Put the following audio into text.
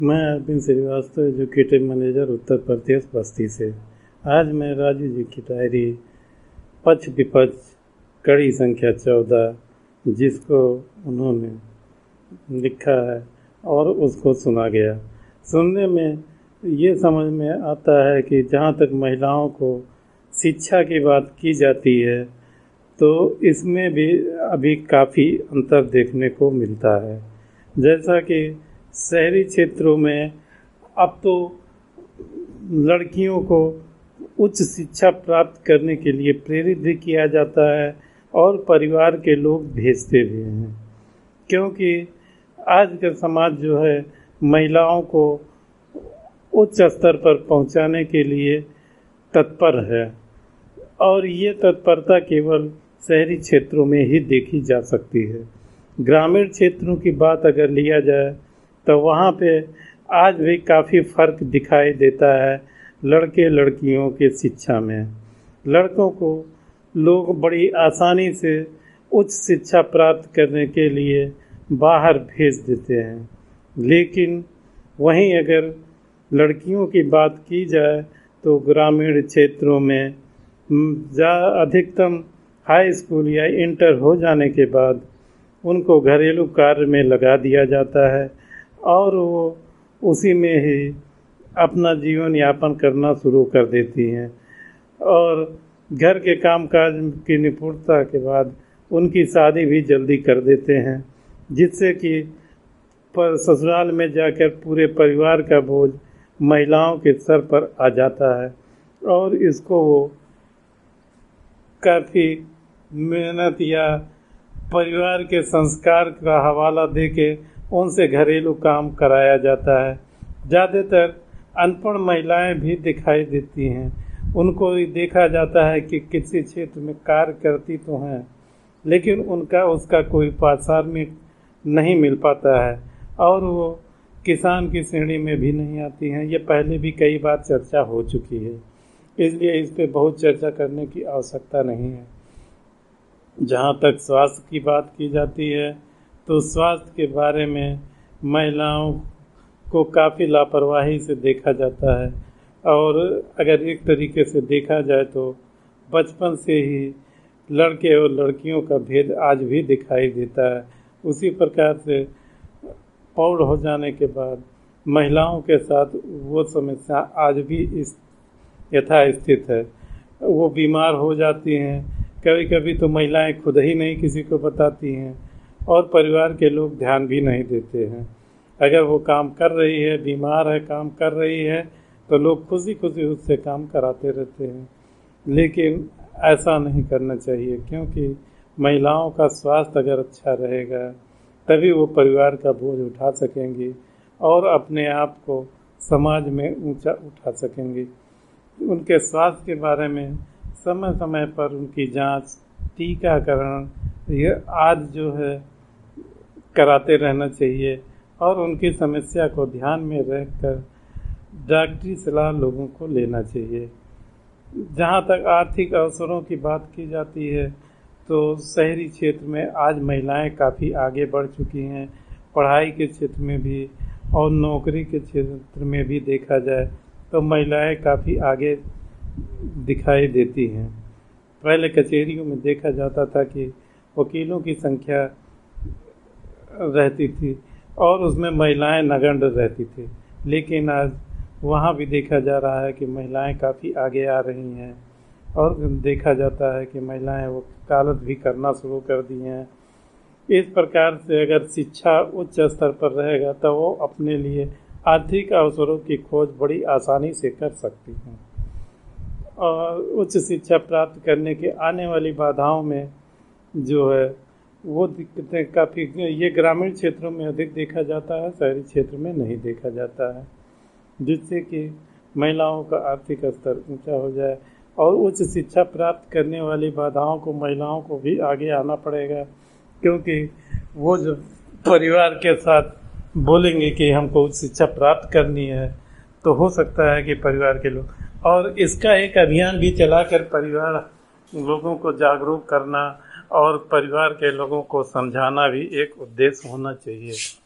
मैं Arvind Srivastava, educative manager, Uttar Pradesh, Basti से। आज मैं राजू जी की डायरी पक्ष विपक्ष कड़ी संख्या 14, जिसको उन्होंने लिखा है और उसको सुना गया। सुनने में ये समझ में आता है कि जहाँ तक महिलाओं को शिक्षा की बात की जाती है तो इसमें भी अभी काफ़ी अंतर देखने को मिलता है। जैसा कि शहरी क्षेत्रों में अब तो लड़कियों को उच्च शिक्षा प्राप्त करने के लिए प्रेरित भी किया जाता है और परिवार के लोग भेजते भी हैं, क्योंकि आज का समाज जो है महिलाओं को उच्च स्तर पर पहुंचाने के लिए तत्पर है और ये तत्परता केवल शहरी क्षेत्रों में ही देखी जा सकती है। ग्रामीण क्षेत्रों की बात अगर लिया जाए तो वहाँ पे आज भी काफ़ी फ़र्क दिखाई देता है लड़के लड़कियों के शिक्षा में। लड़कों को लोग बड़ी आसानी से उच्च शिक्षा प्राप्त करने के लिए बाहर भेज देते हैं, लेकिन वहीं अगर लड़कियों की बात की जाए तो ग्रामीण क्षेत्रों में अधिकतम हाई स्कूल या इंटर हो जाने के बाद उनको घरेलू कार्य में लगा दिया जाता है और वो उसी में ही अपना जीवन यापन करना शुरू कर देती हैं और घर के कामकाज की निपुणता के बाद उनकी शादी भी जल्दी कर देते हैं, जिससे कि ससुराल में जाकर पूरे परिवार का बोझ महिलाओं के सर पर आ जाता है और इसको वो काफ़ी मेहनत या परिवार के संस्कार का हवाला देके उनसे घरेलू काम कराया जाता है। ज़्यादातर अनपढ़ महिलाएं भी दिखाई देती हैं, उनको देखा जाता है कि किसी क्षेत्र में कार्य करती तो हैं, लेकिन उनका उसका कोई पारिश्रमिक नहीं मिल पाता है और वो किसान की श्रेणी में भी नहीं आती हैं। ये पहले भी कई बार चर्चा हो चुकी है, इसलिए इस पे बहुत चर्चा करने की आवश्यकता नहीं है। जहाँ तक स्वास्थ्य की बात की जाती है तो स्वास्थ्य के बारे में महिलाओं को काफ़ी लापरवाही से देखा जाता है और अगर एक तरीके से देखा जाए तो बचपन से ही लड़के और लड़कियों का भेद आज भी दिखाई देता है। उसी प्रकार से प्रौढ़ हो जाने के बाद महिलाओं के साथ वो समस्या आज भी इस यथास्थित है। वो बीमार हो जाती हैं, कभी कभी तो महिलाएं खुद ही नहीं किसी को बताती हैं और परिवार के लोग ध्यान भी नहीं देते हैं। अगर वो काम कर रही है, बीमार है, काम कर रही है तो लोग खुशी खुशी उससे काम कराते रहते हैं, लेकिन ऐसा नहीं करना चाहिए, क्योंकि महिलाओं का स्वास्थ्य अगर अच्छा रहेगा तभी वो परिवार का बोझ उठा सकेंगी और अपने आप को समाज में ऊंचा उठा सकेंगी। उनके स्वास्थ्य के बारे में समय समय पर उनकी जांच, टीकाकरण ये आज जो है कराते रहना चाहिए और उनकी समस्या को ध्यान में रखकर डॉक्टरी सलाह लोगों को लेना चाहिए। जहाँ तक आर्थिक अवसरों की बात की जाती है तो शहरी क्षेत्र में आज महिलाएं काफ़ी आगे बढ़ चुकी हैं। पढ़ाई के क्षेत्र में भी और नौकरी के क्षेत्र में भी देखा जाए तो महिलाएं काफ़ी आगे दिखाई देती हैं। पहले कचहरियों में देखा जाता था कि वकीलों की संख्या रहती थी और उसमें महिलाएं नगण्य रहती थी, लेकिन आज वहाँ भी देखा जा रहा है कि महिलाएं काफ़ी आगे आ रही हैं और देखा जाता है कि महिलाएं वकालत भी करना शुरू कर दी हैं। इस प्रकार से अगर शिक्षा उच्च स्तर पर रहेगा तो वो अपने लिए आर्थिक अवसरों की खोज बड़ी आसानी से कर सकती हैं और उच्च शिक्षा प्राप्त करने के आने वाली बाधाओं में जो है वो दिक्कतें काफ़ी ये ग्रामीण क्षेत्रों में अधिक देखा जाता है, शहरी क्षेत्र में नहीं देखा जाता है, जिससे कि महिलाओं का आर्थिक स्तर ऊंचा हो जाए और उच्च शिक्षा प्राप्त करने वाली बाधाओं को महिलाओं को भी आगे आना पड़ेगा, क्योंकि वो जो परिवार के साथ बोलेंगे कि हमको उच्च शिक्षा प्राप्त करनी है तो हो सकता है कि परिवार के लोग, और इसका एक अभियान भी चलाकर परिवार लोगों को जागरूक करना और परिवार के लोगों को समझाना भी एक उद्देश्य होना चाहिए।